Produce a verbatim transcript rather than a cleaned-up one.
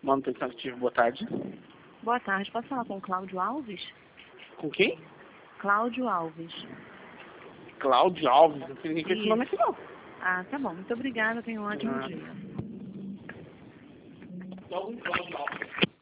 Manutenção ativa, boa tarde. Boa tarde, posso falar com o Cláudio Alves? Com quem? Cláudio Alves. Cláudio Alves, não sei nem com esse Isso. nome aqui não. Ah, tá bom. Muito obrigada, tenha um ótimo Ah. dia. Tem algum Cláudio Alves.